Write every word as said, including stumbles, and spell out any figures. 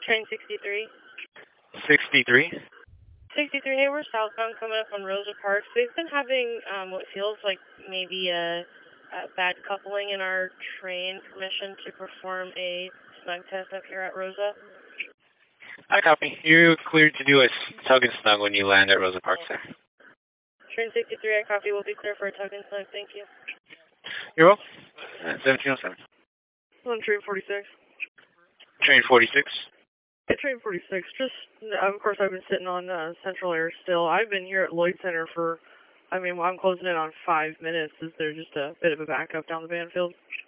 Train sixty-three. sixty-three? sixty-three, hey, we're southbound coming up on Rosa Parks. We've been having um, what feels like maybe a, a bad coupling in our train. Permission to perform a snug test up here at Rosa. I copy. You're cleared to do a tug and snug when you land at Rosa Parks there. Train sixty-three, I copy. We'll be clear for a tug and snug. Thank you. You're welcome. Uh, seventeen oh seven. On train forty-six. Train forty-six. Hey, train forty-six. Just, of course, I've been sitting on uh, Central Air still. I've been here at Lloyd Center for, I mean, well, I'm closing in on five minutes. Is there just a bit of a backup down the Banfield?